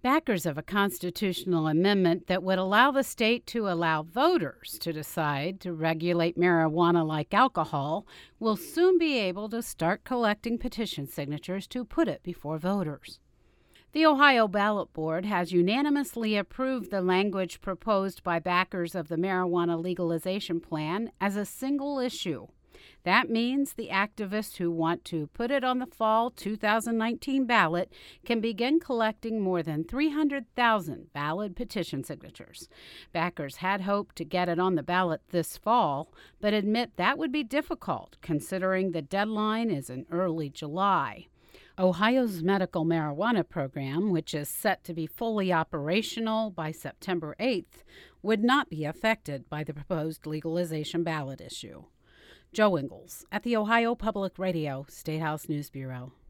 Backers of a constitutional amendment that would allow the state to allow voters to decide to regulate marijuana like alcohol will soon be able to start collecting petition signatures to put it before voters. The Ohio Ballot Board has unanimously approved the language proposed by backers of the marijuana legalization plan as a single issue. That means the activists who want to put it on the fall 2019 ballot can begin collecting more than 300,000 valid petition signatures. Backers had hoped to get it on the ballot this fall, but admit that would be difficult considering the deadline is in early July. Ohio's medical marijuana program, which is set to be fully operational by September 8th, would not be affected by the proposed legalization ballot issue. Joe Ingles at the Ohio Public Radio State House News Bureau.